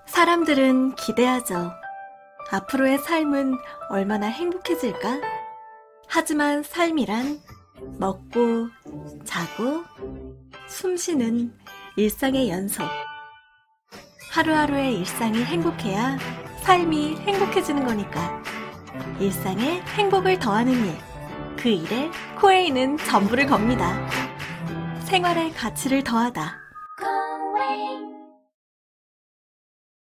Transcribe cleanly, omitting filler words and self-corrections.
사람들은 기대하죠. 앞으로의 삶은 얼마나 행복해질까? 하지만 삶이란 먹고, 자고, 숨쉬는 일상의 연속. 하루하루의 일상이 행복해야 삶이 행복해지는 거니까. 일상에 행복을 더하는 일. 그 일에 코에이는 전부를 겁니다. 생활의 가치를 더하다.